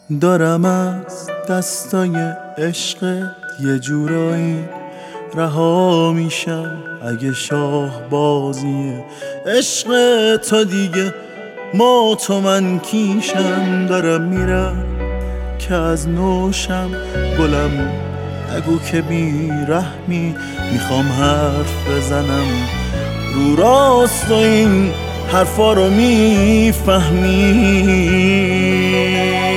دارم از دستای عشقت یه جورایی رها میشم. اگه شاه بازی عشق تا دیگه ما تو من کیشم. دارم میرم که از نوشم گلم نگو که بی رحمی. میخوام حرف بزنم رو راست و این حرفا رو میفهمی.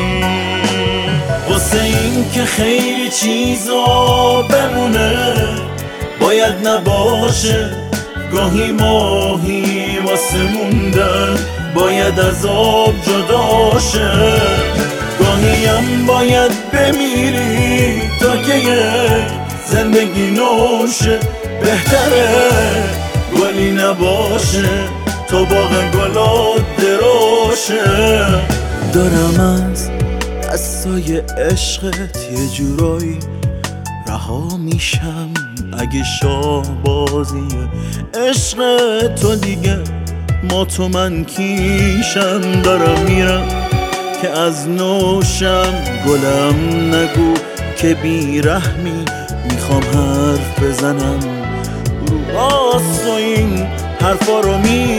واسه این که خیلی چیزا بمونه باید نباشه، گاهی ماهی واسه موندن باید از آب جدا شه. گاهی هم باید بمیری تا که یک زندگی نوشه. بهتره گلی نباشه تا باغ گلات دراشه. دارم از دستای عشقت یه جورایی رها میشم. اگه شاه بازی عشق تو دیگه ما تو من کیشم. دارم میرم که از نوشم گلم نگو که بی رحمی. میخوام حرف بزنم رو راست و این حرفا رو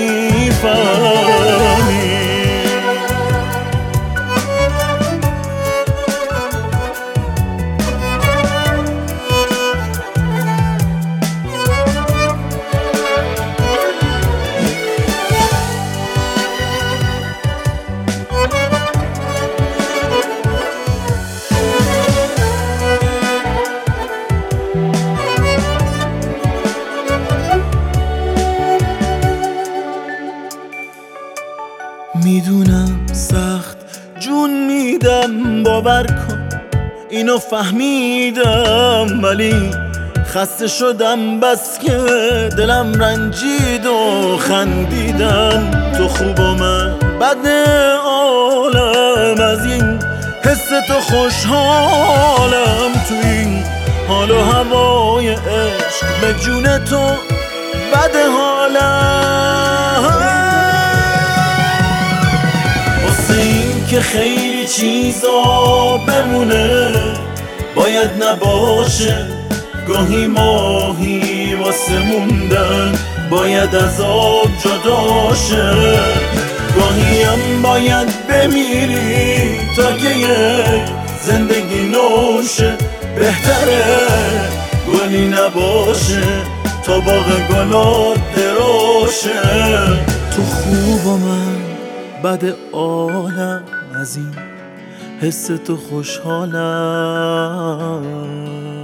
میفهمی. میدونم سخت جون میدم باور کن اینو فهمیدم، ولی خسته شدم بس که دلم رنجید و خندیدم. تو خوب و من بد عالم، از این حس تو خوشحالم. تو این حال و هوای عشق به جون تو بد حالم. که خیلی چیزا بمونه باید نباشه، گاهی ماهی واسه موندن باید از آب جدا شه. گاهی هم باید بمیری تا که یک زندگی نوشه. بهتره گلی نباشه تا باغ گلات دراشه. تو خوب و من بد عالم، از این حس تو خوشحالم.